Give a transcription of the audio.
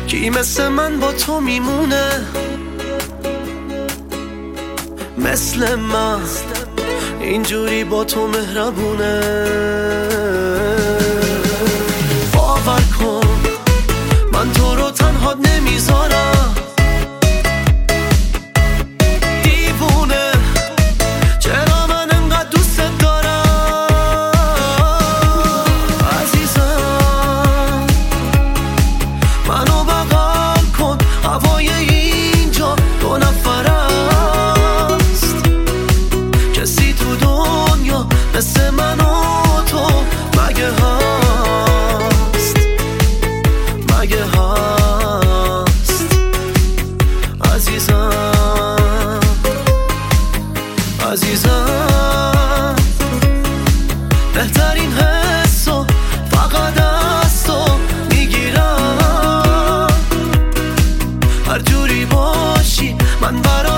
کی مثل من با تو میمونه، مثل من اینجوری با تو مهربونه. باور کن من تو رو تنها نمیذارم، دیوونه چرا من انقدر دوست دارم. عزیزم منو بغل کن، هوای اینجا دو نفر است، کسی تو دنیا مثل من و تو مگه هست، مگه هست. عزیزم عزیزم بهترین حسو فقط از تو میگیرم، هر جوری باشی من برای